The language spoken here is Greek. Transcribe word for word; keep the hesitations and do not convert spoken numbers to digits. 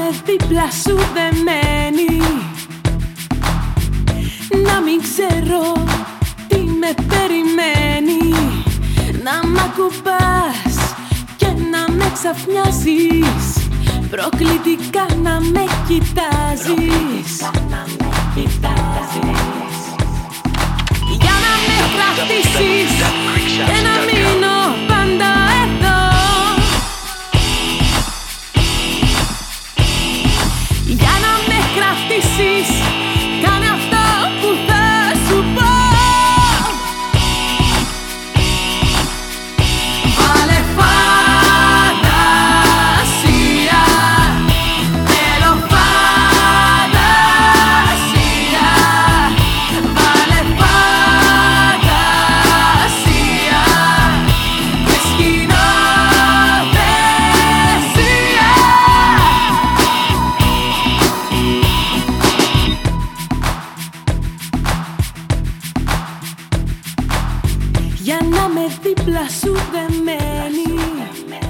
δίπλα σου δεμένη, να μην ξέρω τι με περιμένει, να μ' ακουμπάς και να με ξαφνιάζεις, προκλητικά να με κοιτάζεις, να με κοιτάζεις, για να με κρατήσεις και να μείνω πάντα εδώ, για να με κρατήσεις, κάνε αυτό που θα σου πω. Βάλε φαντασία, θέλω φαντασία, βάλε φαντασία, με σκηνοθεσία. Για να με δίπλα σου δεμένη,